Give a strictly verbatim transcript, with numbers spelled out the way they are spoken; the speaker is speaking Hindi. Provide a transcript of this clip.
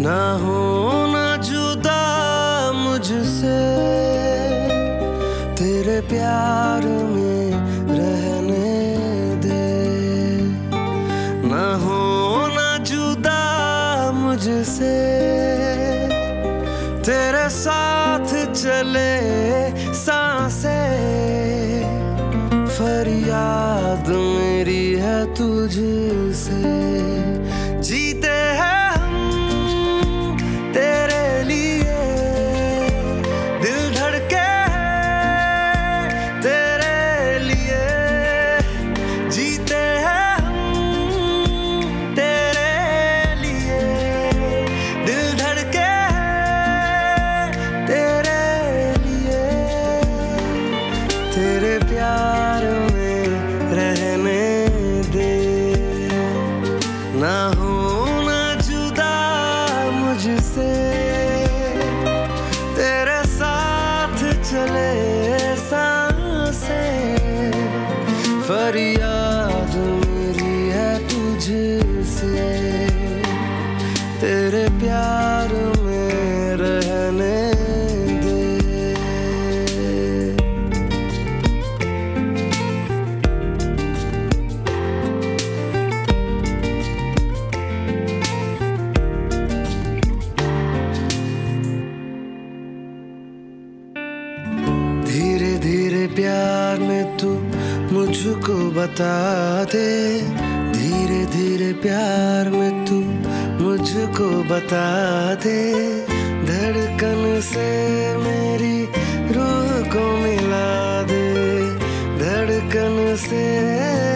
ना होना जुदा मुझसे, तेरे प्यार में रहने दे। ना होना जुदा मुझसे, तेरे साथ चले सांसें, फरियाद मेरी है तुझसे। जीते हैं हम तेरे लिए, दिल धड़के तेरे लिए। जीते हैं हम तेरे लिए, दिल धड़के तेरे लिए। तेरे प्यार में रहने दे। ना होना जुदा मुझसे, तेरे साथ चले सांसें, फरियाद मेरी है तुझसे। तेरे प्यार में रहने दे। धीरे धीरे प्यार में तू मुझको बता दे। धीरे धीरे प्यार में तू मुझको बता दे। धड़कन से मेरी रूह को मिला दे। धड़कन से